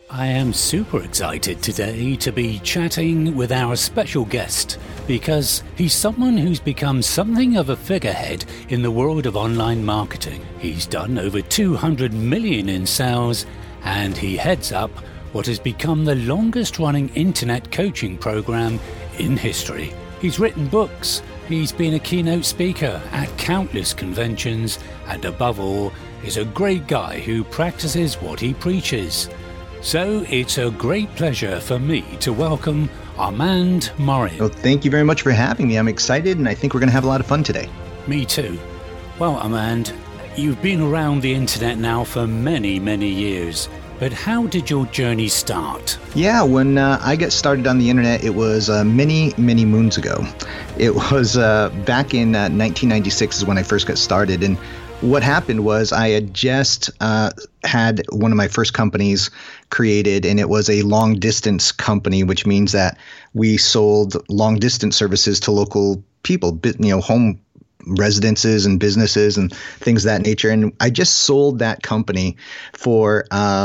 I am super excited today to be chatting with our special guest because he's someone who's become something of a figurehead in the world of online marketing. He's done over 200 million in sales and he heads up what has become the longest running internet coaching program in history. He's written books, he's been a keynote speaker at countless conventions, and above all, is a great guy who practices what he preaches. So it's a great pleasure for me to welcome Armand Morin. Well, thank you very much for having me. I'm excited and I think we're going to have a lot of fun today. Me too. Well, Armand, you've been around the internet now for many, many years. But how did your journey start? Yeah, when I got started on the internet, it was many, many moons ago. It was back in 1996 is when I first got started. And what happened was I had just had one of my first companies created, and it was a long distance company, which means that we sold long distance services to local people, home residences and businesses and things of that nature. And I just sold that company for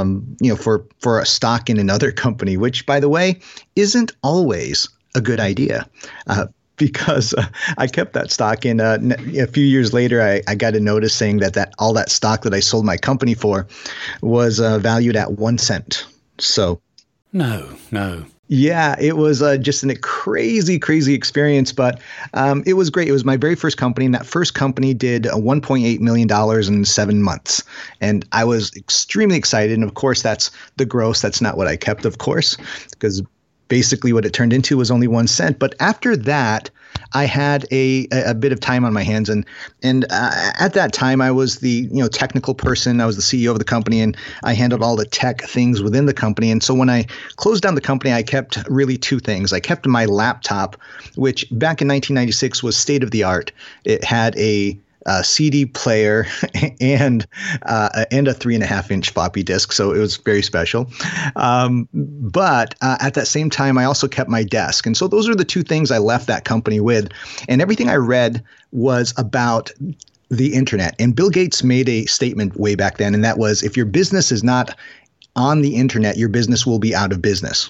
a stock in another company, which, by the way, isn't always a good idea. Because I kept that stock in a few years later, I got a notice saying that all that stock that I sold my company for was valued at 1 cent. So No. Yeah, it was just a crazy, crazy experience, but it was great. It was my very first company, and that first company did $1.8 million in 7 months. And I was extremely excited. And of course, that's the gross. That's not what I kept, of course, because basically what it turned into was only 1 cent. But after that, I had a bit of time on my hands. And at that time, I was the technical person. I was the CEO of the company, and I handled all the tech things within the company. And so when I closed down the company, I kept really two things. I kept my laptop, which back in 1996 was state of the art. It had a CD player and a 3.5-inch floppy disk. So it was very special. But at that same time, I also kept my desk. And so those are the two things I left that company with. And everything I read was about the internet. And Bill Gates made a statement way back then, and that was, if your business is not on the internet, your business will be out of business.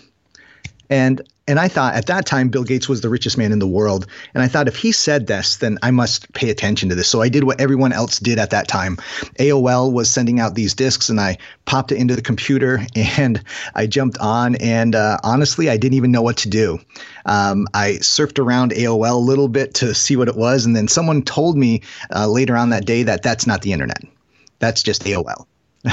And I thought at that time, Bill Gates was the richest man in the world. And I thought if he said this, then I must pay attention to this. So I did what everyone else did at that time. AOL was sending out these disks, and I popped it into the computer and I jumped on. And honestly, I didn't even know what to do. I surfed around AOL a little bit to see what it was. And then someone told me later on that day that that's not the internet. That's just AOL.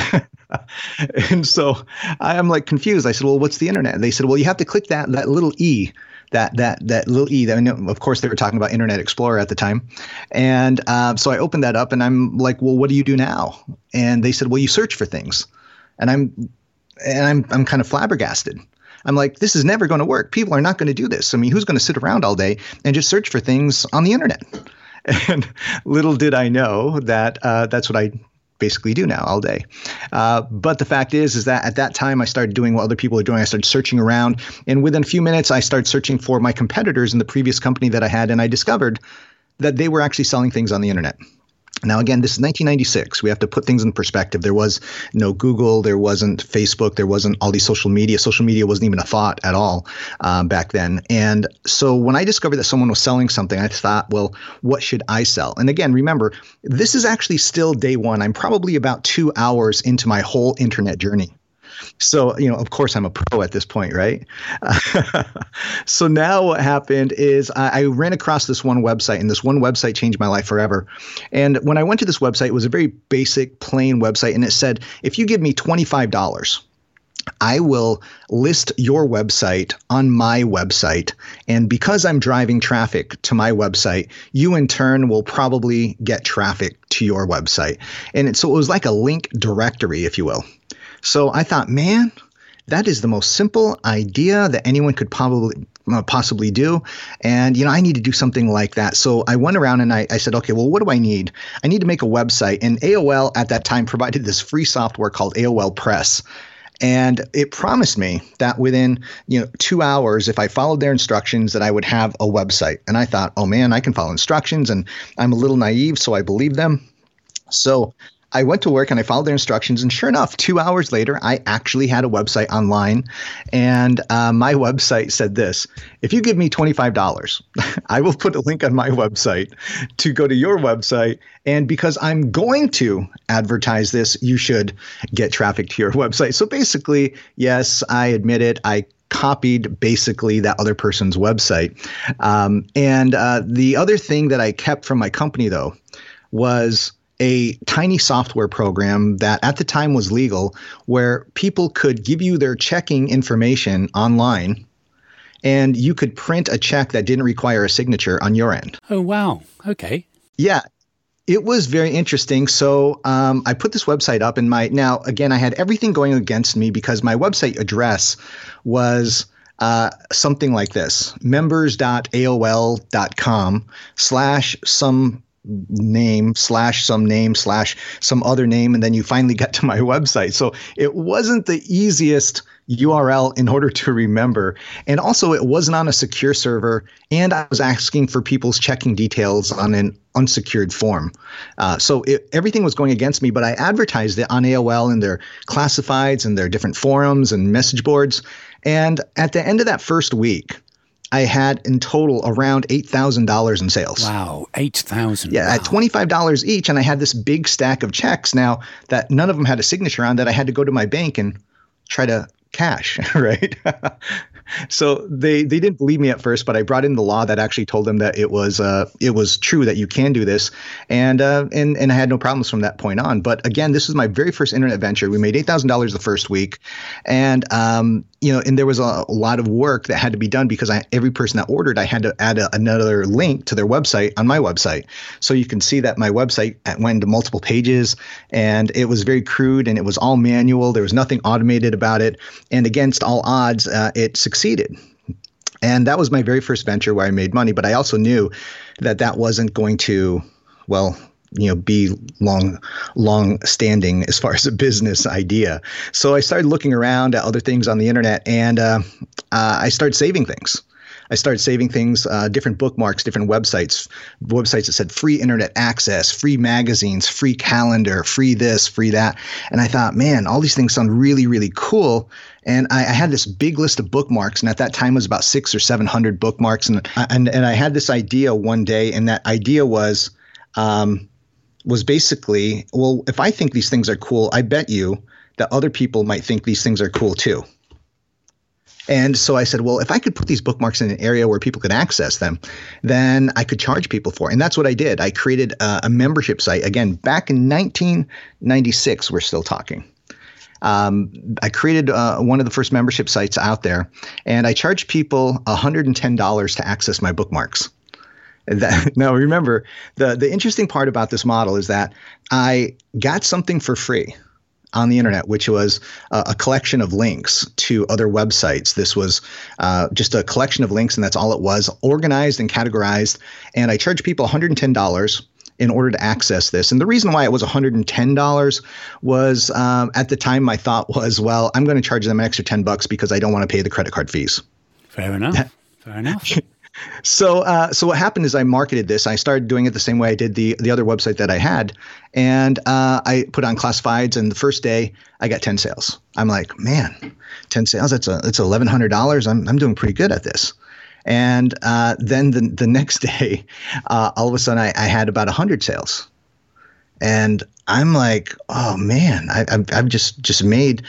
And so I am like confused. I said, well, what's the internet? And they said, well, you have to click that little E, that little E. I know, of course, they were talking about Internet Explorer at the time. And so I opened that up and I'm like, well, what do you do now? And they said, well, you search for things. And I'm kind of flabbergasted. I'm like, this is never going to work. People are not going to do this. I mean, who's going to sit around all day and just search for things on the internet? And little did I know that that's what I basically do now all day. But the fact is that at that time I started doing what other people are doing. I started searching around, and within a few minutes I started searching for my competitors in the previous company that I had, and I discovered that they were actually selling things on the internet. Now, again, this is 1996. We have to put things in perspective. There was no Google. There wasn't Facebook. There wasn't all these social media. Social media wasn't even a thought at all back then. And so when I discovered that someone was selling something, I thought, well, what should I sell? And again, remember, this is actually still day one. I'm probably about 2 hours into my whole internet journey. So, of course, I'm a pro at this point, right? So now what happened is I ran across this one website, and this one website changed my life forever. And when I went to this website, it was a very basic, plain website, and it said, if you give me $25, I will list your website on my website. And because I'm driving traffic to my website, you in turn will probably get traffic to your website. And so it was like a link directory, if you will. So I thought, man, that is the most simple idea that anyone could possibly do. And, I need to do something like that. So I went around and I said, okay, well, what do I need? I need to make a website. And AOL at that time provided this free software called AOL Press. And it promised me that within 2 hours, if I followed their instructions, that I would have a website. And I thought, oh, man, I can follow instructions. And I'm a little naive, so I believed them. So I went to work and I followed their instructions. And sure enough, 2 hours later, I actually had a website online. And my website said this: if you give me $25, I will put a link on my website to go to your website. And because I'm going to advertise this, you should get traffic to your website. So basically, yes, I admit it. I copied basically that other person's website. And the other thing that I kept from my company, though, was a tiny software program that at the time was legal, where people could give you their checking information online and you could print a check that didn't require a signature on your end. Oh, wow. Okay. Yeah. It was very interesting. So I put this website up, and now, again, I had everything going against me because my website address was something like this: members.aol.com/some name /some other name, and then you finally get to my website. So it wasn't the easiest URL in order to remember. And also, it wasn't on a secure server, and I was asking for people's checking details on an unsecured form. So everything was going against me, but I advertised it on AOL and their classifieds and their different forums and message boards. And at the end of that first week, I had in total around $8,000 in sales. Wow, $8,000. Yeah, wow. At $25 each. And I had this big stack of checks now that none of them had a signature on, that I had to go to my bank and try to cash, right? So they didn't believe me at first, but I brought in the law that actually told them that it was true that you can do this, and I had no problems from that point on. But again, this was my very first internet venture. We made $8,000 the first week, and and there was a lot of work that had to be done because every person that ordered, I had to add another link to their website on my website. So you can see that my website went into multiple pages, and it was very crude, and it was all manual. There was nothing automated about it, and against all odds, it succeeded. And that was my very first venture where I made money. But I also knew that wasn't going to, be long standing as far as a business idea. So I started looking around at other things on the internet, and I started saving things. Different bookmarks, different websites that said free internet access, free magazines, free calendar, free this, free that. And I thought, man, all these things sound really, really cool. And I had this big list of bookmarks, and at that time it was about 600 or 700 bookmarks. And I had this idea one day, and that idea was basically, well, if I think these things are cool, I bet you that other people might think these things are cool too. And so I said, well, if I could put these bookmarks in an area where people could access them, then I could charge people for it. And that's what I did. I created a membership site. Again, back in 1996, we're still talking. I created one of the first membership sites out there, and I charged people $110 to access my bookmarks. Now, remember, the interesting part about this model is that I got something for free on the internet, which was a collection of links to other websites. This was just a collection of links, and that's all it was, organized and categorized. And I charged people $110 in order to access this. And the reason why it was $110 was at the time my thought was, well, I'm going to charge them an extra $10 because I don't want to pay the credit card fees. Fair enough. So what happened is I marketed this. I started doing it the same way I did the other website that I had. And I put on classifieds, and the first day I got 10 sales. I'm like, man, 10 sales, it's $1,100. I'm doing pretty good at this. And then the next day, all of a sudden I had about 100 sales. And I'm like, oh man, I've just made,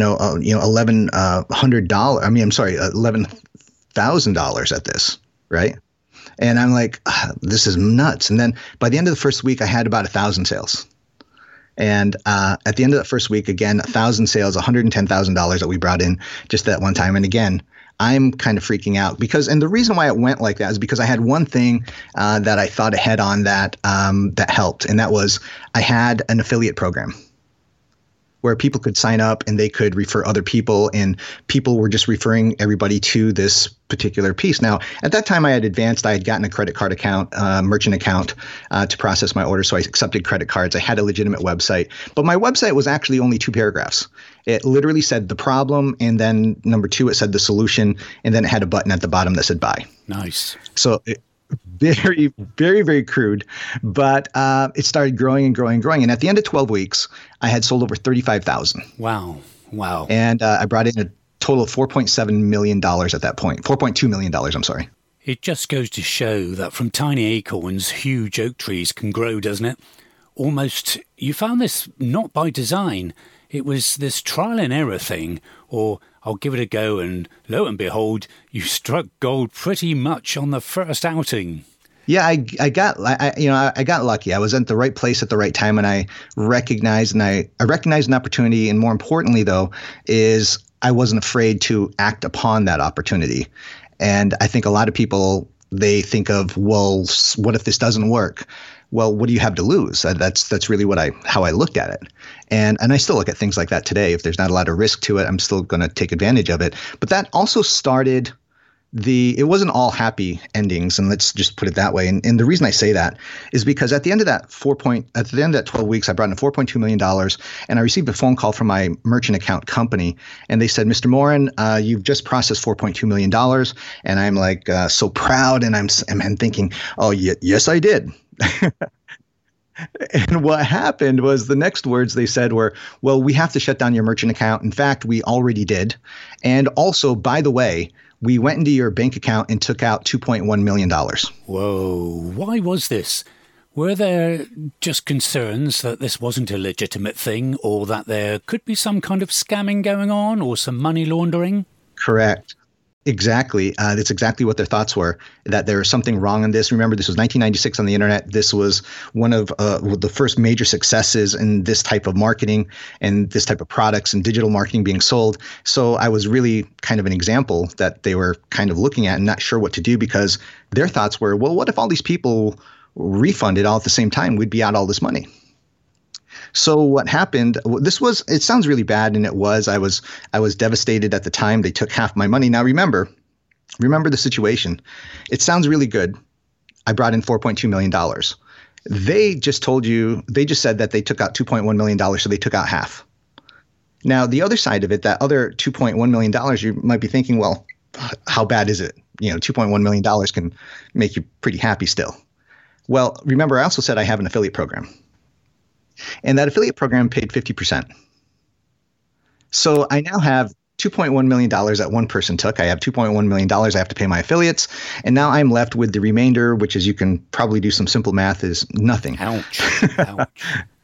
$11,000 at this. Right. And I'm like, this is nuts. And then by the end of the first week, I had about 1,000 sales. And at the end of that first week, again, 1,000 sales, $110,000 that we brought in just that one time. And again, I'm kind of freaking out and the reason why it went like that is because I had one thing that I thought ahead on that helped. And that was I had an affiliate program where people could sign up and they could refer other people, and people were just referring everybody to this particular piece. Now, at that time I had gotten a credit card account, merchant account to process my order. So I accepted credit cards. I had a legitimate website, but my website was actually only 2 paragraphs. It literally said the problem, and then number 2, it said the solution, and then it had a button at the bottom that said buy. Nice. So Very, very, very crude. But it started growing and growing and growing. And at the end of 12 weeks, I had sold over 35,000. Wow. Wow. And I brought in a total of $4.7 million at that point. $4.2 million, I'm sorry. It just goes to show that from tiny acorns, huge oak trees can grow, doesn't it? Almost, you found this not by design. It was this trial and error thing, or I'll give it a go, and lo and behold, you struck gold pretty much on the first outing. Yeah, I got lucky. I was at the right place at the right time, and I recognized an opportunity. And more importantly, though, is I wasn't afraid to act upon that opportunity. And I think a lot of people, they think of, well, what if this doesn't work? Well, what do you have to lose? That's really how I looked at it. And I still look at things like that today. If there's not a lot of risk to it, I'm still going to take advantage of it. But that also started it wasn't all happy endings, and let's just put it that way. And the reason I say that is because at the end of that 12 weeks, I brought in $4.2 million, and I received a phone call from my merchant account company, and they said, Mr. Morin, you've just processed $4.2 million. And I'm like, so proud. And I'm thinking, oh, yes, I did. And what happened was the next words they said were, well, we have to shut down your merchant account. In fact, we already did. And also, by the way, we went into your bank account and took out $2.1 million. Whoa, why was this? Were there just concerns that this wasn't a legitimate thing, or that there could be some kind of scamming going on, or some money laundering? Correct. Exactly. That's exactly what their thoughts were, that there was something wrong in this. Remember, this was 1996 on the internet. This was one of the first major successes in this type of marketing and this type of products and digital marketing being sold. So I was really kind of an example that they were kind of looking at and not sure what to do, because their thoughts were, well, what if all these people refunded all at the same time? We'd be out all this money. So what happened, it sounds really bad, and it was. I was devastated at the time. They took half my money. Now remember the situation. It sounds really good. I brought in $4.2 million. They just said that they took out $2.1 million, so they took out half. Now, the other side of it, that other $2.1 million, you might be thinking, well, how bad is it? $2.1 million can make you pretty happy still. Well, remember, I also said I have an affiliate program. And that affiliate program paid 50%. So I now have $2.1 million that one person took. I have $2.1 million I have to pay my affiliates. And now I'm left with the remainder, which, as you can probably do some simple math, is nothing. Ouch. Ouch.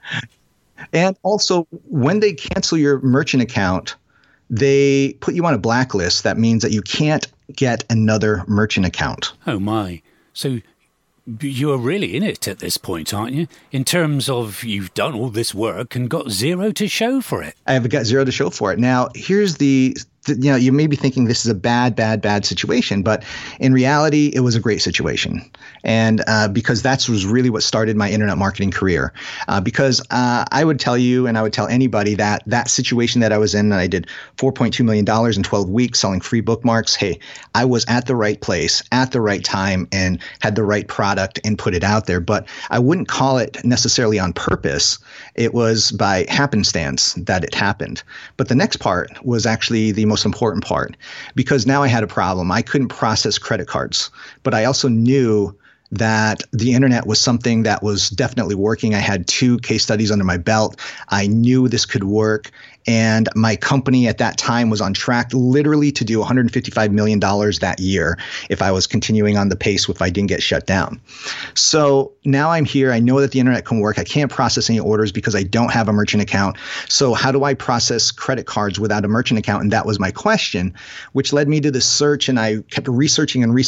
And also, when they cancel your merchant account, they put you on a blacklist. That means that you can't get another merchant account. Oh, my. So you're really in it at this point, aren't you? In terms of you've done all this work and got zero to show for it. I have got zero to show for it. Now, here's you may be thinking this is a bad situation, but in reality, it was a great situation. And because that was really what started my internet marketing career. Because I would tell you, and I would tell anybody, that situation that I was in, and I did $4.2 million in 12 weeks selling free bookmarks. Hey, I was at the right place at the right time and had the right product and put it out there. But I wouldn't call it necessarily on purpose. It was by happenstance that it happened. But the next part was actually the most important part, because now I had a problem. I couldn't process credit cards, but I also knew that the internet was something that was definitely working. I had 2 case studies under my belt. I knew this could work. And my company at that time was on track literally to do $155 million that year if I was continuing on the pace, if I didn't get shut down. So now I'm here. I know that the internet can work. I can't process any orders because I don't have a merchant account. So how do I process credit cards without a merchant account? And that was my question, which led me to this search. And I kept researching. And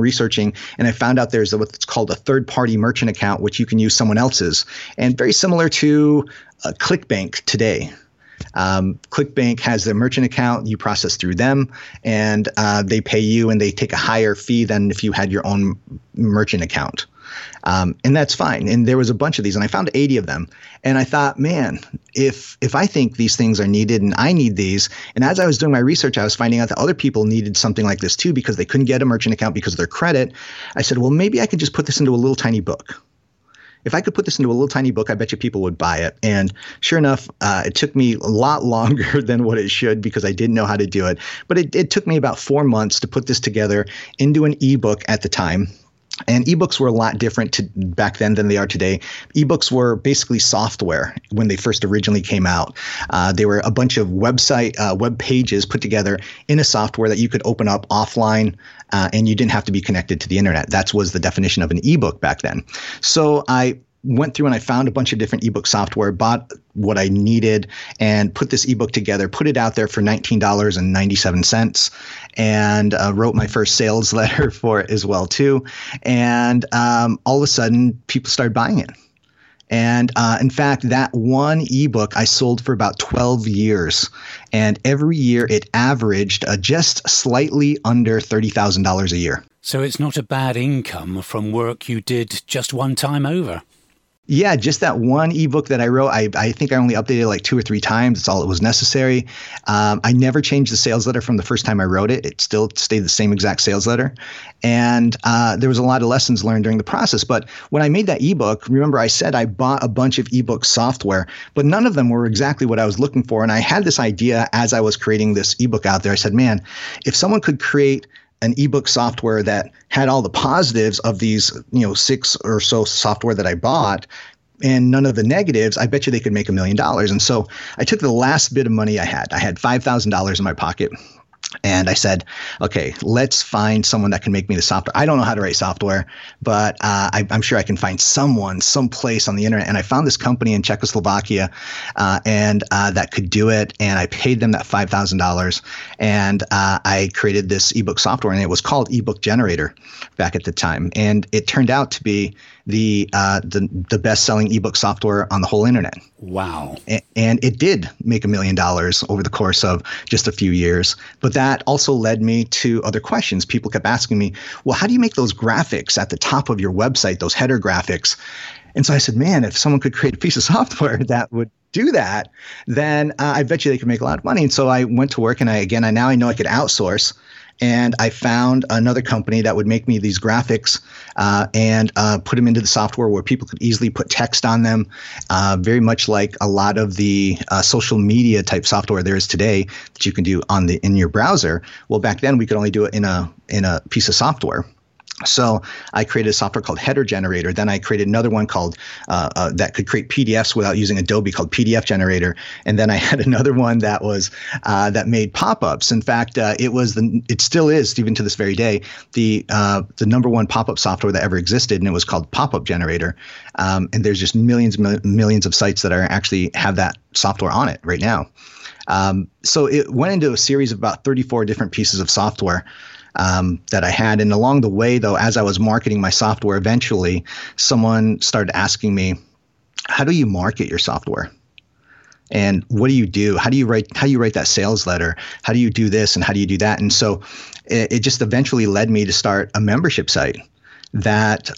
I found out there's what's called a third-party merchant account, which you can use someone else's. And very similar to ClickBank today. ClickBank has their merchant account. You process through them, and they pay you, and they take a higher fee than if you had your own merchant account. And that's fine. And there was a bunch of these, and I found 80 of them. And I thought, man, if I think these things are needed and I need these, and as I was doing my research, I was finding out that other people needed something like this too because they couldn't get a merchant account because of their credit. I said, well, maybe I could just put this into a little tiny book. If I could put this into a little tiny book, I bet you people would buy it. And sure enough, it took me a lot longer than what it should because I didn't know how to do it. But it took me about 4 months to put this together into an ebook at the time. And ebooks were a lot different back then than they are today. Ebooks were basically software when they first originally came out. They were a bunch of web pages put together in a software that you could open up offline, and you didn't have to be connected to the internet. That was the definition of an ebook back then. So I went through and I found a bunch of different ebook software, bought what I needed, and put this ebook together, put it out there for $19.97, and wrote my first sales letter for it as well too. And all of a sudden, people started buying it. And in fact, that one ebook I sold for about 12 years. And every year it averaged just slightly under $30,000 a year. So it's not a bad income from work you did just one time over. Yeah, just that one ebook that I wrote, I think I only updated it like 2 or 3 times. That's all it was necessary. I never changed the sales letter from the first time I wrote it. It still stayed the same exact sales letter. And there was a lot of lessons learned during the process. But when I made that ebook, remember I said I bought a bunch of ebook software, but none of them were exactly what I was looking for. And I had this idea as I was creating this ebook out there. I said, man, if someone could create an ebook software that had all the positives of these, 6 or so software that I bought and none of the negatives, I bet you they could make $1 million. And so I took the last bit of money I had. I had $5,000 in my pocket. And I said, okay, let's find someone that can make me the software. I don't know how to write software, but I'm sure I can find someone, someplace on the internet. And I found this company in Czechoslovakia and that could do it. And I paid them that $5,000. And I created this ebook software, and it was called Ebook Generator back at the time. And it turned out to be the best-selling ebook software on the whole internet. Wow. And it did make $1 million over the course of just a few years. But that also led me to other questions. People kept asking me, well, how do you make those graphics at the top of your website, those header graphics? And so I said, man, if someone could create a piece of software that would do that, then I bet you they could make a lot of money. And so I went to work, and I know I could outsource. And I found another company that would make me these graphics and put them into the software where people could easily put text on them, very much like a lot of the social media type software there is today that you can do in your browser. Well, back then we could only do it in a piece of software. So I created a software called Header Generator. Then I created another one called that could create PDFs without using Adobe, called PDF Generator. And then I had another one that was that made pop-ups. In fact, it still is, even to this very day, the number one pop-up software that ever existed, and it was called Pop-up Generator. And there's just millions of sites that actually have that software on it right now. So it went into a series of about 34 different pieces of software that I had. And along the way, though, as I was marketing my software, eventually someone started asking me, how do you market your software? And what do you do? How do you write that sales letter? How do you do this? And how do you do that? And so it just eventually led me to start a membership site that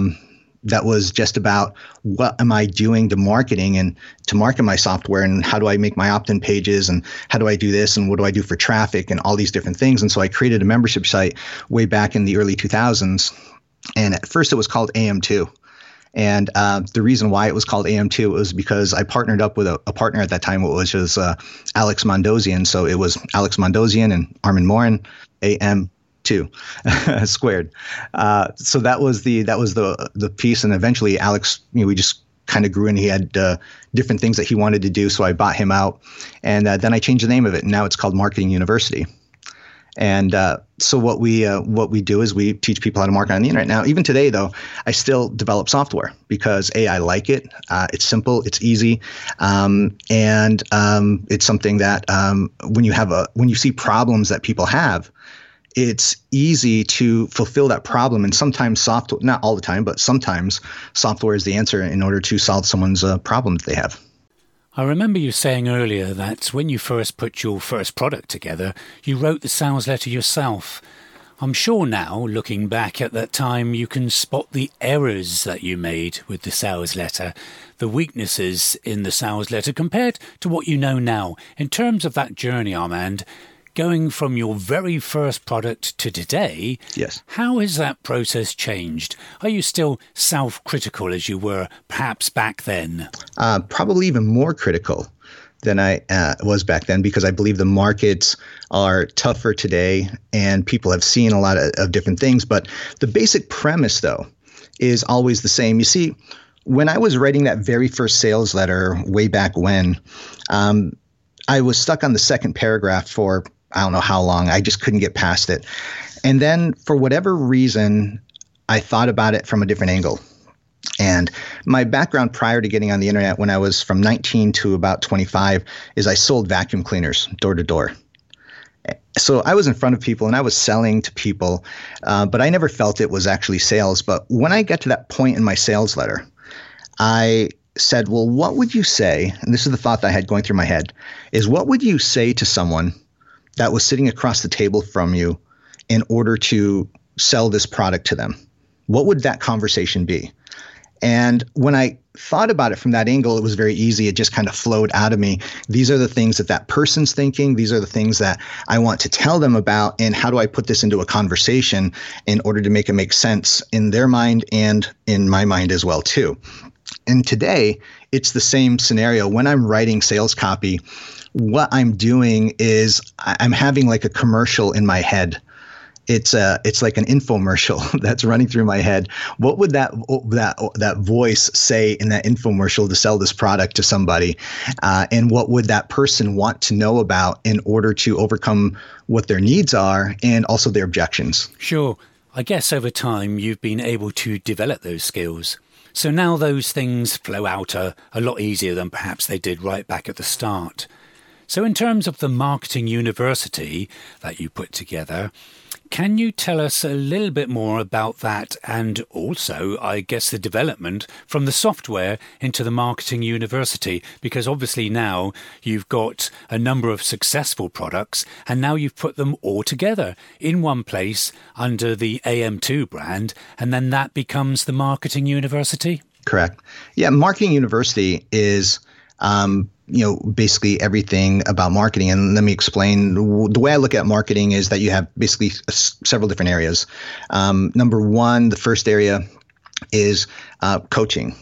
was just about what am I doing to marketing and to market my software, and how do I make my opt-in pages, and how do I do this, and what do I do for traffic, and all these different things. And so I created a membership site way back in the early 2000s. And at first it was called AM2. And the reason why it was called AM2 was because I partnered up with a partner at that time, which was Alex Mondosian. So it was Alex Mondosian and Armin Morin, AM2 squared. So that was the piece. And eventually Alex, we just kind of grew, and he had different things that he wanted to do. So I bought him out, and then I changed the name of it. And now it's called Marketing University. And so what we do is we teach people how to market on the internet. Now, even today, though, I still develop software because I like it. It's simple, it's easy, and it's something that when you see problems that people have, it's easy to fulfill that problem. And sometimes software, not all the time, but sometimes software is the answer in order to solve someone's problem that they have. I remember you saying earlier that when you first put your first product together, you wrote the sales letter yourself. I'm sure now, looking back at that time, you can spot the errors that you made with the sales letter, the weaknesses in the sales letter compared to what you know now. In terms of that journey, Armand, going from your very first product to today, yes. How has that process changed? Are you still self-critical as you were perhaps back then? Probably even more critical than I was back then, because I believe the markets are tougher today and people have seen a lot of different things. But the basic premise, though, is always the same. You see, when I was writing that very first sales letter way back when, I was stuck on the second paragraph for I don't know how long. I just couldn't get past it. And then for whatever reason, I thought about it from a different angle. And my background prior to getting on the internet, when I was from 19 to about 25, is I sold vacuum cleaners door to door. So I was in front of people and I was selling to people, but I never felt it was actually sales. But when I got to that point in my sales letter, I said, well, what would you say? And this is the thought that I had going through my head, is what would you say to someone that was sitting across the table from you in order to sell this product to them? What would that conversation be? And when I thought about it from that angle, it was very easy. It just kind of flowed out of me. These are the things that person's thinking. These are the things that I want to tell them about. And how do I put this into a conversation in order to make it make sense in their mind and in my mind as well, too? And today, it's the same scenario. When I'm writing sales copy, what I'm doing is I'm having like a commercial in my head. It's like an infomercial that's running through my head. What would that voice say in that infomercial to sell this product to somebody? And what would that person want to know about in order to overcome what their needs are and also their objections? Sure. I guess over time you've been able to develop those skills. So now those things flow out a lot easier than perhaps they did right back at the start. So in terms of the Marketing University that you put together, can you tell us a little bit more about that, and also, I guess, the development from the software into the Marketing University? Because obviously now you've got a number of successful products and now you've put them all together in one place under the AM2 brand, and then that becomes the Marketing University? Correct. Yeah, Marketing University is basically everything about marketing. And let me explain. The way I look at marketing is that you have basically several different areas. Number one, the first area is coaching.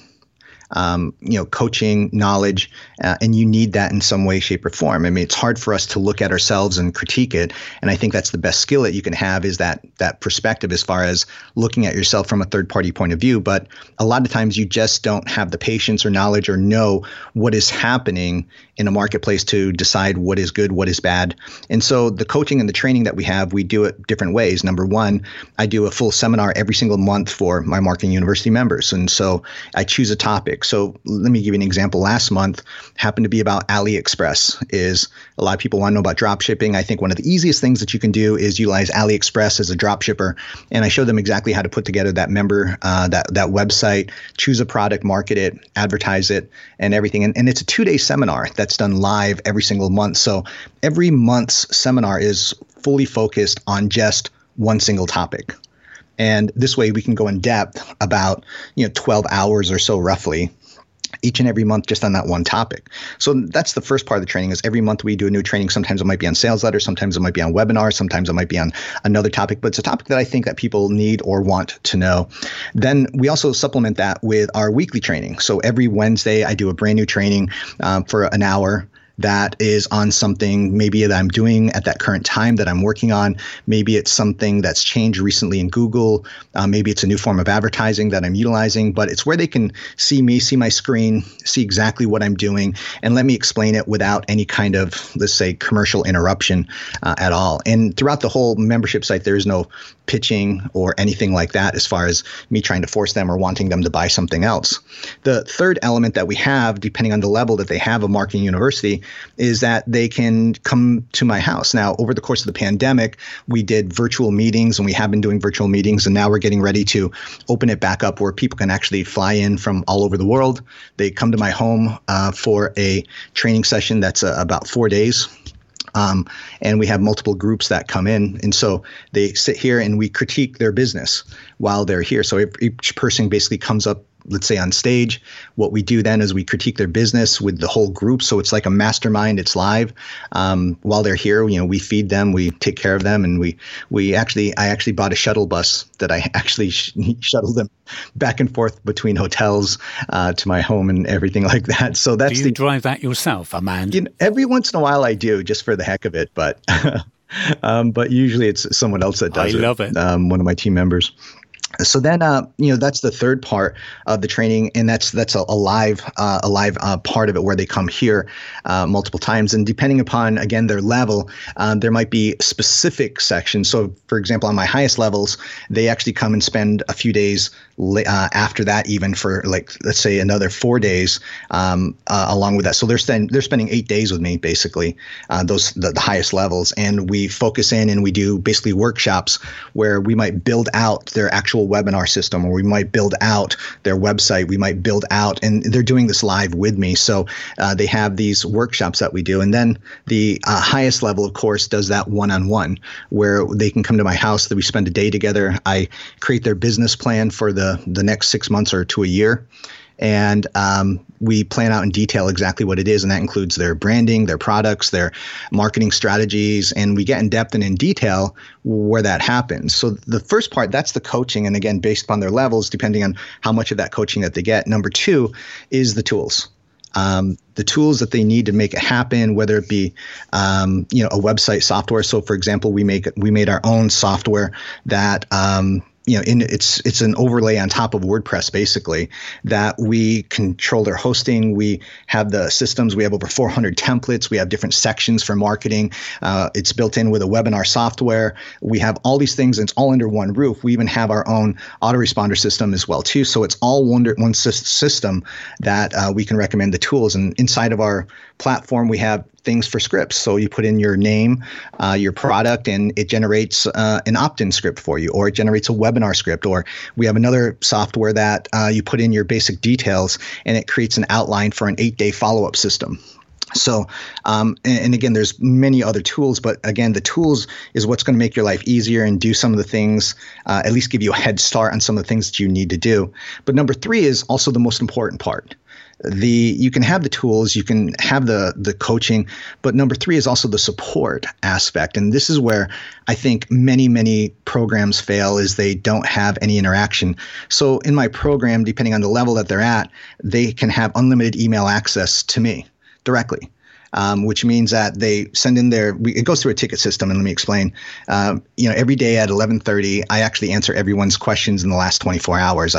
Coaching, knowledge, and you need that in some way, shape, or form. I mean, it's hard for us to look at ourselves and critique it. And I think that's the best skill that you can have, is that perspective as far as looking at yourself from a third party point of view. But a lot of times you just don't have the patience or knowledge or know what is happening in a marketplace to decide what is good, what is bad. And so the coaching and the training that we have, we do it different ways. Number one, I do a full seminar every single month for my Marketing University members. And so I choose a topic. So let me give you an example. Last month happened to be about AliExpress. Is a lot of people want to know about drop shipping. I think one of the easiest things that you can do is utilize AliExpress as a drop shipper. And I show them exactly how to put together that that website, choose a product, market it, advertise it, and everything. And it's a 2-day seminar that's done live every single month. So every month's seminar is fully focused on just one single topic. And this way we can go in depth about 12 hours or so roughly each and every month just on that one topic. So that's the first part of the training. Is every month we do a new training. Sometimes it might be on sales letters, sometimes it might be on webinars, sometimes it might be on another topic, but it's a topic that I think that people need or want to know. Then we also supplement that with our weekly training. So every Wednesday I do a brand new training for an hour that is on something maybe that I'm doing at that current time that I'm working on. Maybe it's something that's changed recently in Google. Maybe it's a new form of advertising that I'm utilizing, but it's where they can see me, see my screen, see exactly what I'm doing, and let me explain it without any kind of, let's say, commercial interruption at all. And throughout the whole membership site, there is no pitching or anything like that as far as me trying to force them or wanting them to buy something else. The third element that we have, depending on the level that they have of Marketing University, is that they can come to my house. Now, over the course of the pandemic, we did virtual meetings, and we have been doing virtual meetings, and now we're getting ready to open it back up where people can actually fly in from all over the world. They come to my home for a training session that's about 4 days. And we have multiple groups that come in. And so they sit here and we critique their business while they're here. So each person basically comes up let's say on stage. What we do then is we critique their business with the whole group. So it's like a mastermind. It's live. While they're here, we feed them, we take care of them, and I actually bought a shuttle bus that I actually shuttled them back and forth between hotels to my home and everything like that. So that's Do you drive that yourself, Amand? Every once in a while I do, just for the heck of it, but but usually it's someone else that does it. I love it. One of my team members. So then, that's the third part of the training, and that's a live part of it where they come here multiple times, and depending upon again their level, there might be specific sections. So, for example, on my highest levels, they actually come and spend a few days after that, even for let's say another 4 days along with that. So they're spending 8 days with me basically, the highest levels, and we focus in and we do basically workshops where we might build out their actual webinar system, or we might build out their website. We might build out, and they're doing this live with me. So they have these workshops that we do. And then the highest level, of course, does that one-on-one where they can come to my house, that we spend a day together. I create their business plan for the next 6 months or to a year. And we plan out in detail exactly what it is. And that includes their branding, their products, their marketing strategies. And we get in depth and in detail where that happens. So the first part, that's the coaching. And again, based upon their levels, depending on how much of that coaching that they get. Number two is the tools. The tools that they need to make it happen, whether it be, a website software. So, for example, we made our own software that, it's an overlay on top of WordPress, basically, that we control their hosting. We have the systems. We have over 400 templates. We have different sections for marketing. It's built in with a webinar software. We have all these things, and it's all under one roof. We even have our own autoresponder system as well, too. So it's all one system that we can recommend the tools. And inside of our platform, we have things for scripts. So you put in your name, your product, and it generates an opt-in script for you, or it generates a webinar script. Or we have another software that you put in your basic details, and it creates an outline for an 8-day follow-up system. So, and again, there's many other tools, but again, the tools is what's going to make your life easier and do some of the things, at least give you a head start on some of the things that you need to do. But number three is also the most important part. You can have the tools, you can have the coaching, but number three is also the support aspect. And this is where I think many programs fail, is they don't have any interaction. So in my program, depending on the level that they're at, they can have unlimited email access to me directly. Which means that they send in it goes through a ticket system. And let me explain. Every day at 11:30, I actually answer everyone's questions in the last 24 hours.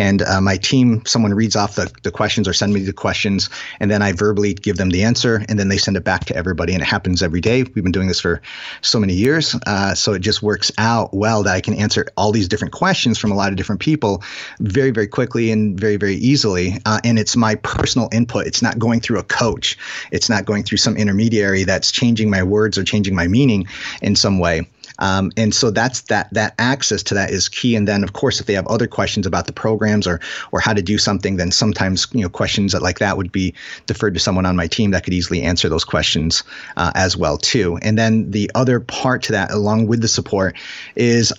My team, someone reads off the questions or send me the questions, and then I verbally give them the answer, and then they send it back to everybody. And it happens every day. We've been doing this for so many years. So it just works out well that I can answer all these different questions from a lot of different people very, very quickly and very, very easily. And it's my personal input. It's not going through a coach. It's not going through some intermediary that's changing my words or changing my meaning in some way. And so that's that access to that is key. And then, of course, if they have other questions about the programs or how to do something, then sometimes questions like that would be deferred to someone on my team that could easily answer those questions as well too. And then the other part to that, along with the support, is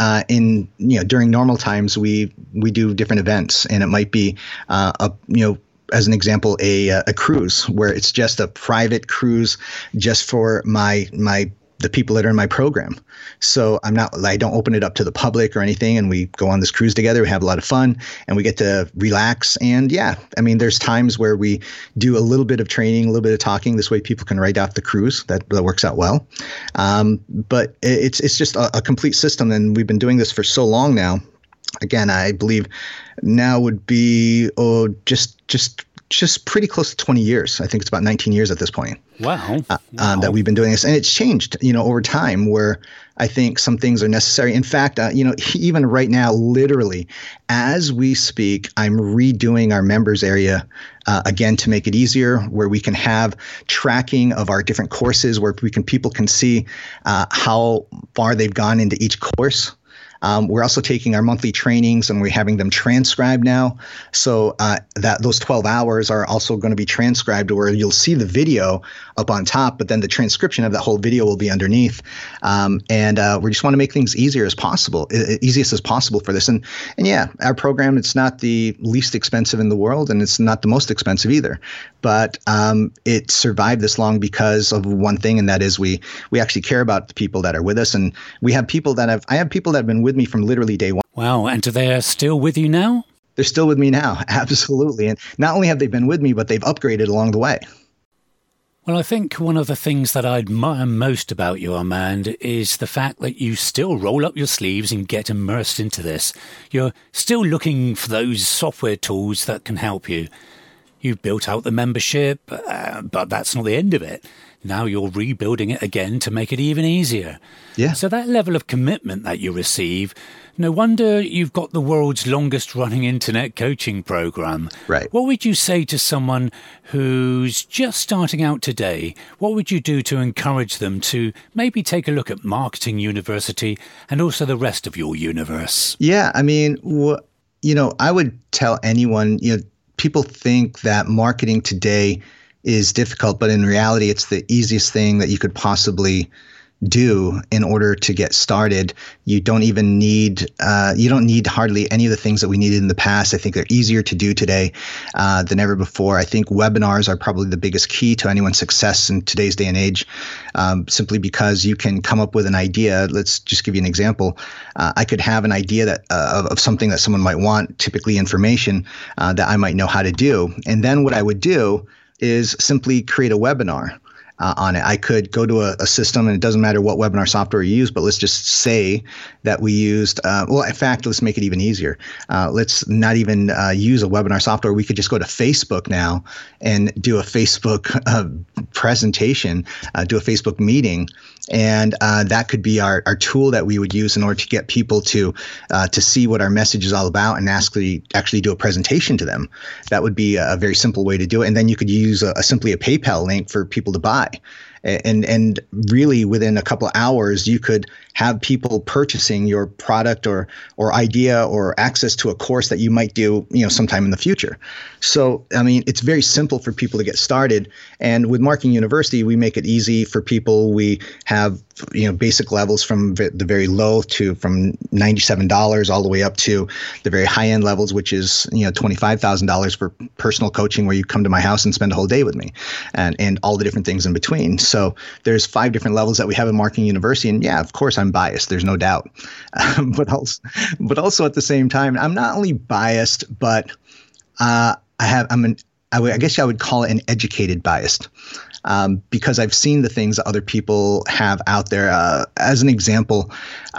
during normal times we do different events, and it might be as an example, a cruise where it's just a private cruise just for the people that are in my program. So I don't open it up to the public or anything, and we go on this cruise together. We have a lot of fun, and we get to relax. And there's times where we do a little bit of training, a little bit of talking. This way people can write off the cruise. That works out well. But it's just a complete system, and we've been doing this for so long now. Again, I believe now would be just pretty close to 20 years. I think it's about 19 years at this point. Wow. That we've been doing this. And it's changed, over time, where I think some things are necessary. In fact, even right now, literally, as we speak, I'm redoing our members area again to make it easier, where we can have tracking of our different courses, where people can see how far they've gone into each course. We're also taking our monthly trainings and we're having them transcribed now. So that those 12 hours are also going to be transcribed, where you'll see the video up on top, but then the transcription of that whole video will be underneath. And we just want to make things easiest as possible for this. And yeah, our program, it's not the least expensive in the world, and it's not the most expensive either. But it survived this long because of one thing, and that is we actually care about the people that are with us. And we have people that I have people that have been with me from literally day one. Wow. And they are still with you now? They're still with me now. Absolutely. And not only have they been with me, but they've upgraded along the way. Well, I think one of the things that I admire most about you, Armand, is the fact that you still roll up your sleeves and get immersed into this. You're still looking for those software tools that can help you. You've built out the membership, but that's not the end of it. Now you're rebuilding it again to make it even easier. Yeah. So that level of commitment that you receive, no wonder you've got the world's longest running internet coaching program. Right. What would you say to someone who's just starting out today? What would you do to encourage them to maybe take a look at Marketing University and also the rest of your universe? Yeah. I mean, I would tell anyone, people think that marketing today is difficult, but in reality, it's the easiest thing that you could possibly do in order to get started. You don't even need, hardly any of the things that we needed in the past. I think they're easier to do today than ever before. I think webinars are probably the biggest key to anyone's success in today's day and age, simply because you can come up with an idea. Let's just give you an example. I could have an idea that of something that someone might want, typically information that I might know how to do. And then what I would do is simply create a webinar on it. I could go to a system, and it doesn't matter what webinar software you use, but let's just say that we used, in fact, let's make it even easier. Let's not even use a webinar software. We could just go to Facebook now and do a Facebook presentation, do a Facebook meeting. And that could be our tool that we would use in order to get people to see what our message is all about and actually do a presentation to them. That would be a very simple way to do it. And then you could use simply a PayPal link for people to buy. And really within a couple of hours, you could have people purchasing your product or idea or access to a course that you might do, sometime in the future. So, I mean, it's very simple for people to get started. And with Marketing University, we make it easy for people. We have, basic levels from the very low to from $97 all the way up to the very high end levels, which is, $25,000 for personal coaching, where you come to my house and spend a whole day with me, and all the different things in between. So there's 5 different levels that we have in Marketing University. And yeah, of course, I'm biased. There's no doubt. But also at the same time, I'm not only biased, but I guess I would call it an educated bias. Because I've seen the things that other people have out there. As an example,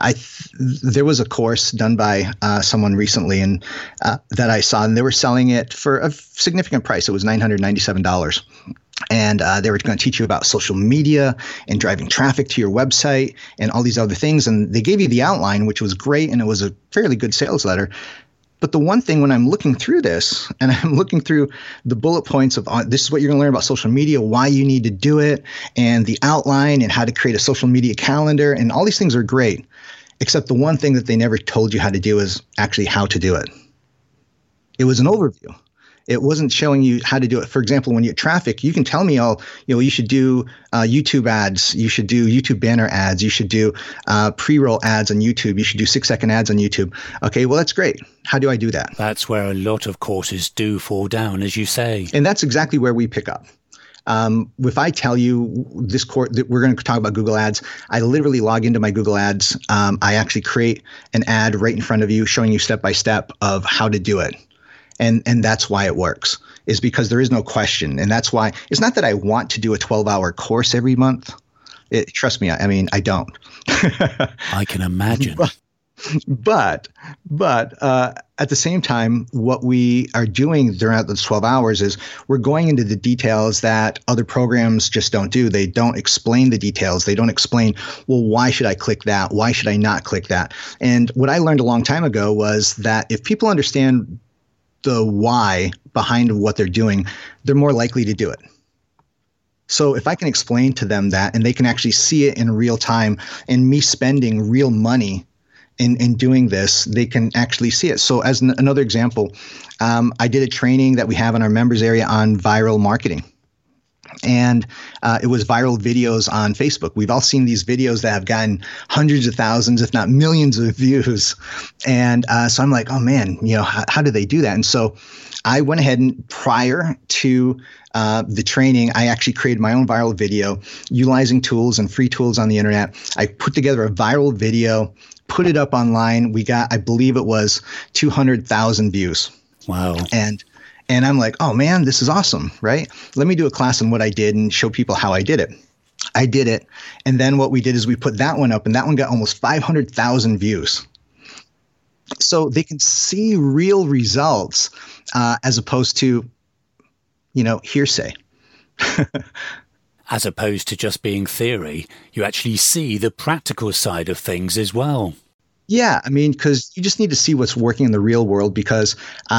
there was a course done by someone recently, and that I saw, and they were selling it for a significant price. It was $997. And they were going to teach you about social media and driving traffic to your website and all these other things. And they gave you the outline, which was great, and it was a fairly good sales letter. But the one thing when I'm looking through this, and I'm looking through the bullet points of this is what you're going to learn about social media, why you need to do it, and the outline and how to create a social media calendar, and all these things are great, except the one thing that they never told you how to do is actually how to do it. It was an overview. It wasn't showing you how to do it. For example, when you get traffic, you can tell me, you should do YouTube ads, you should do YouTube banner ads, you should do pre-roll ads on YouTube, you should do 6-second ads on YouTube. Okay, well, that's great. How do I do that? That's where a lot of courses do fall down, as you say. And that's exactly where we pick up. If I tell you this course that we're going to talk about Google Ads, I literally log into my Google Ads. I actually create an ad right in front of you, showing you step by step of how to do it. And that's why it works, is because there is no question. And that's why it's not that I want to do a 12-hour course every month. Trust me, I don't. I can imagine. But at the same time, what we are doing during those 12 hours is we're going into the details that other programs just don't do. They don't explain the details. They don't explain, well, why should I click that? Why should I not click that? And what I learned a long time ago was that if people understand the why behind what they're doing, they're more likely to do it. So if I can explain to them that, and they can actually see it in real time, and me spending real money in doing this, they can actually see it. So as another example, I did a training that we have in our members area on viral marketing. And it was viral videos on Facebook. We've all seen these videos that have gotten hundreds of thousands, if not millions of views. And so I'm like, oh man, how do they do that? And so I went ahead and prior to the training, I actually created my own viral video utilizing tools and free tools on the internet. I put together a viral video, put it up online. We got, I believe it was 200,000 views. Wow. And I'm like, oh man, this is awesome, right? Let me do a class on what I did and show people how I did it. I did it. And then what we did is we put that one up, and that one got almost 500,000 views. So they can see real results as opposed to, hearsay. As opposed to just being theory, you actually see the practical side of things as well. Yeah, I mean, because you just need to see what's working in the real world because,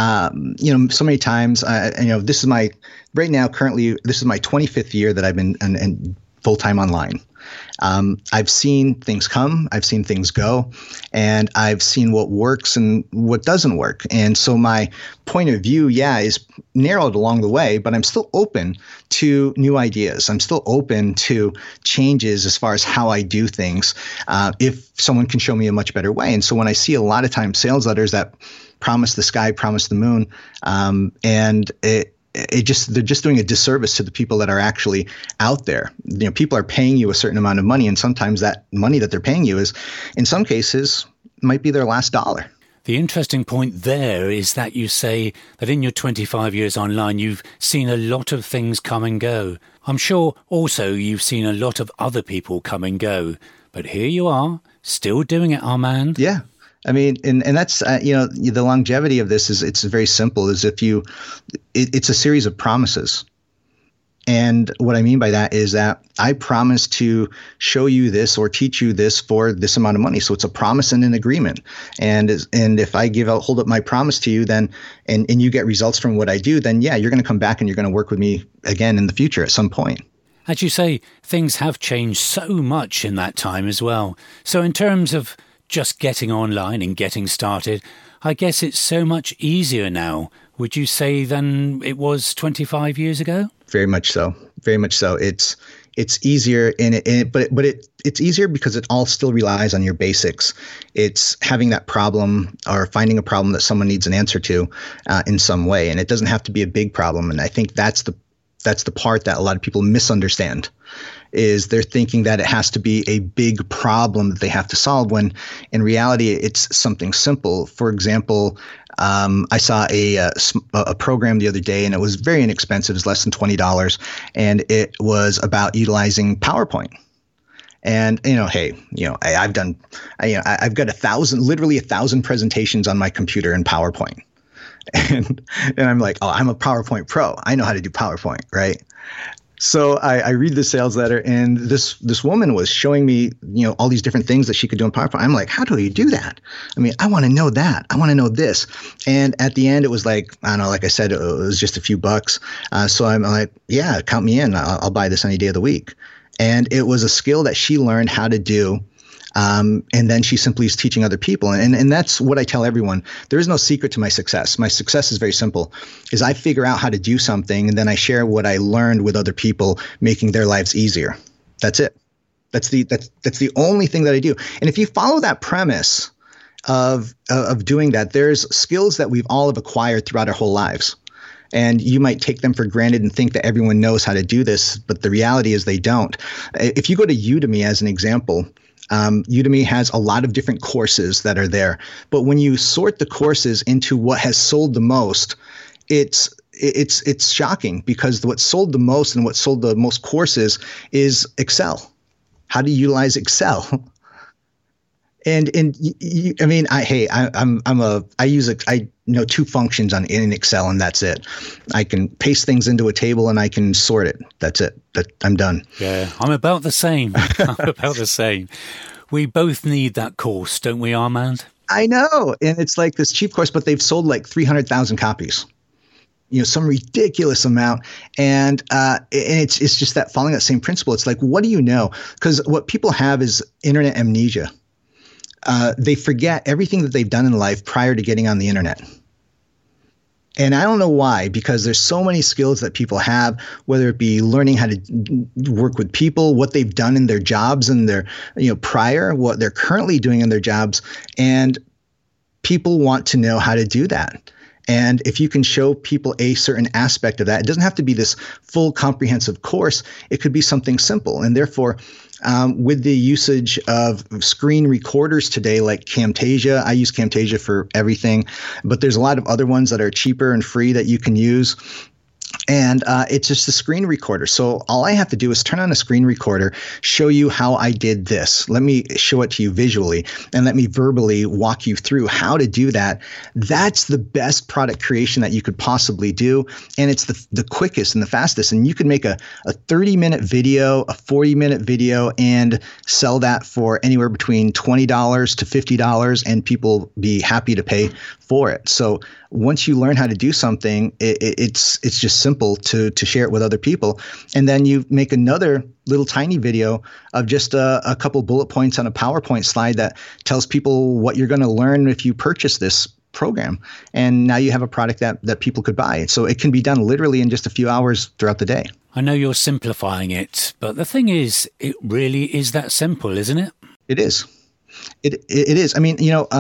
so many times, this is currently, this is my 25th year that I've been in full-time online. I've seen things come, I've seen things go, and I've seen what works and what doesn't work. And so my point of view, is narrowed along the way, but I'm still open to new ideas. I'm still open to changes as far as how I do things, if someone can show me a much better way. And so when I see a lot of times sales letters that promise the sky, promise the moon, and they're just doing a disservice to the people that are actually out there. People are paying you a certain amount of money, and sometimes that money that they're paying you is, in some cases, might be their last dollar. The interesting point there is that you say that in your 25 years online, you've seen a lot of things come and go. I'm sure also you've seen a lot of other people come and go. But here you are, still doing it, Armand. Yeah. I mean, and that's, the longevity of this is, it's very simple, is it's a series of promises. And what I mean by that is that I promise to show you this or teach you this for this amount of money. So it's a promise and an agreement. And if I hold up my promise to you, then, and you get results from what I do, then you're going to come back and you're going to work with me again in the future at some point. As you say, things have changed so much in that time as well. So in terms of just getting online and getting started, I guess it's so much easier now, would you say, than it was 25 years ago? Very much so. Very much so. It's easier, but it's easier because it all still relies on your basics. It's having that problem or finding a problem that someone needs an answer to in some way, and it doesn't have to be a big problem. And I think that's the part that a lot of people misunderstand. Is they're thinking that it has to be a big problem that they have to solve, when in reality it's something simple. For example, I saw a program the other day, and it was very inexpensive. It was less than $20, and it was about utilizing PowerPoint. And I've got 1,000 presentations on my computer in PowerPoint, and I'm like, oh, I'm a PowerPoint pro. I know how to do PowerPoint, right? So I read the sales letter, and this woman was showing me, all these different things that she could do in PowerPoint. I'm like, how do you do that? I mean, I want to know that. I want to know this. And at the end, it was like, I don't know, like I said, it was just a few bucks. So I'm like, yeah, count me in. I'll buy this any day of the week. And it was a skill that she learned how to do. And then she simply is teaching other people. And that's what I tell everyone. There is no secret to my success. My success is very simple, is I figure out how to do something, and then I share what I learned with other people, making their lives easier. That's it. That's the only thing that I do. And if you follow that premise of doing that, there's skills that we've all have acquired throughout our whole lives. And you might take them for granted and think that everyone knows how to do this, but the reality is they don't. If you go to Udemy as an example, Udemy has a lot of different courses that are there, but when you sort the courses into what has sold the most, it's shocking, because what sold the most and what sold the most courses is Excel. How to utilize Excel. I know two functions in Excel, and that's it. I can paste things into a table and I can sort it. That's it. I'm done. Yeah, I'm about the same. We both need that course, don't we, Armand? I know. And it's like this cheap course, but they've sold like 300,000 copies. Some ridiculous amount. And it's just that following that same principle. It's like, what do you know? Because what people have is internet amnesia. they forget everything that they've done in life prior to getting on the internet. And I don't know why, because there's so many skills that people have, whether it be learning how to work with people, what they've done in their jobs and their, prior, what they're currently doing in their jobs. And people want to know how to do that. And if you can show people a certain aspect of that, it doesn't have to be this full comprehensive course. It could be something simple. And therefore, with the usage of screen recorders today, like Camtasia, I use Camtasia for everything, but there's a lot of other ones that are cheaper and free that you can use. And it's just a screen recorder. So all I have to do is turn on a screen recorder, show you how I did this. Let me show it to you visually, and let me verbally walk you through how to do that. That's the best product creation that you could possibly do. And it's the quickest and the fastest. And you can make a 30-minute video, a 40-minute video, and sell that for anywhere between $20 to $50, and people be happy to pay for it. So once you learn how to do something, it's just simple to share it with other people. And then you make another little tiny video of just a couple bullet points on a PowerPoint slide that tells people what you're going to learn if you purchase this program. And now you have a product that people could buy. So it can be done literally in just a few hours throughout the day. I know you're simplifying it, but the thing is, it really is that simple, isn't it? It is. It is. I mean,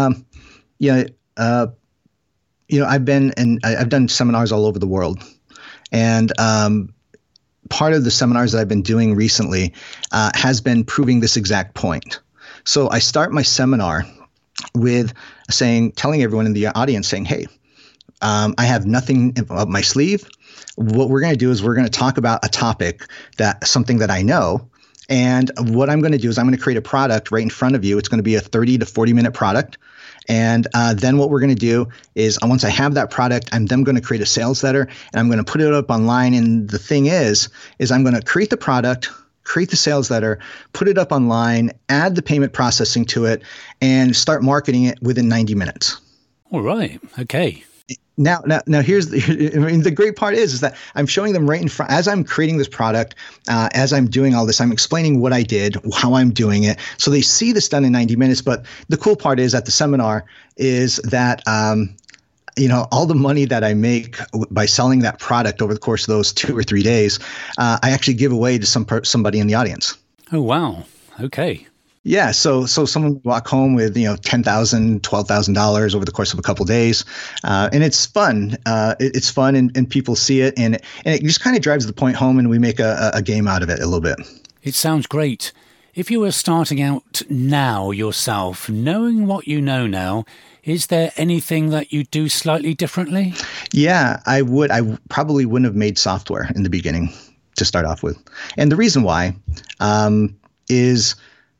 I've done seminars all over the world, and part of the seminars that I've been doing recently has been proving this exact point. So I start my seminar with telling everyone in the audience, saying, "Hey, I have nothing up my sleeve. What we're going to do is we're going to talk about a topic, something that I know." And what I'm going to do is I'm going to create a product right in front of you. It's going to be a 30 to 40-minute product. And then what we're going to do is once I have that product, I'm then going to create a sales letter, and I'm going to put it up online. And the thing is I'm going to create the product, create the sales letter, put it up online, add the payment processing to it, and start marketing it within 90 minutes. All right. Okay. Now, here's the great part is that I'm showing them right in front as I'm creating this product, as I'm doing all this, I'm explaining what I did, how I'm doing it. So they see this done in 90 minutes. But the cool part is at the seminar is that, all the money that I make by selling that product over the course of those 2 or 3 days, I actually give away to somebody in the audience. Oh, wow. Okay. Yeah, so someone would walk home with $10,000, $12,000 over the course of a couple of days, and it's fun. It's fun, and people see it, and it just kind of drives the point home, and we make a game out of it a little bit. It sounds great. If you were starting out now yourself, knowing what you know now, is there anything that you do slightly differently? Yeah, I would. I probably wouldn't have made software in the beginning to start off with, and the reason why is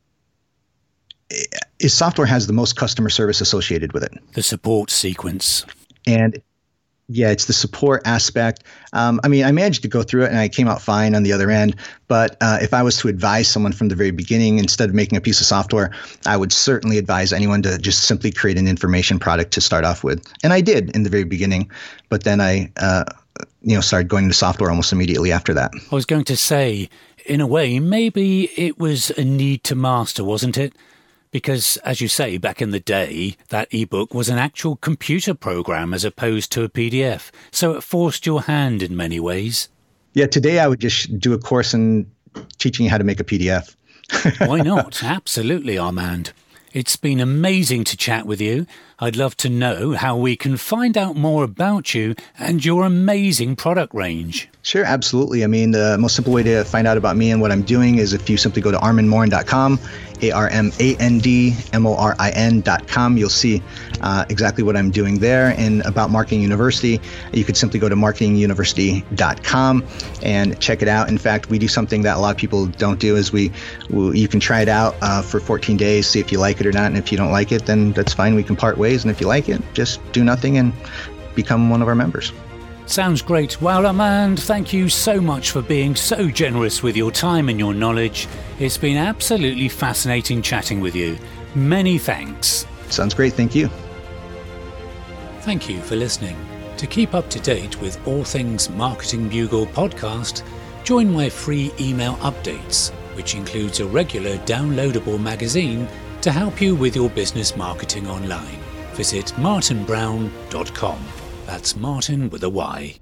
software has the most customer service associated with it. The support sequence. And yeah, it's the support aspect. I managed to go through it and I came out fine on the other end. But if I was to advise someone from the very beginning, instead of making a piece of software, I would certainly advise anyone to just simply create an information product to start off with. And I did in the very beginning, but then I started going into software almost immediately after that. I was going to say, in a way, maybe it was a need to master, wasn't it? Because, as you say, back in the day, that ebook was an actual computer program as opposed to a PDF. So it forced your hand in many ways. Yeah, today I would just do a course in teaching you how to make a PDF. Why not? Absolutely, Armand. It's been amazing to chat with you. I'd love to know how we can find out more about you and your amazing product range. Sure, absolutely. I mean, the most simple way to find out about me and what I'm doing is if you simply go to armandmorin.com, ARMANDMORIN.com. You'll see exactly what I'm doing there. And about Marketing University, you could simply go to marketinguniversity.com and check it out. In fact, we do something that a lot of people don't do is you can try it out for 14 days, see if you like it or not. And if you don't like it, then that's fine. We can part ways. And if you like it, just do nothing and become one of our members. Sounds great. Well, Armand, thank you so much for being so generous with your time and your knowledge. It's been absolutely fascinating chatting with you. Many thanks. Sounds great. Thank you. Thank you for listening. To keep up to date with all things Marketing Bugle podcast, join my free email updates, which includes a regular downloadable magazine to help you with your business marketing online. Visit martinbrown.com. That's Martin with a Y.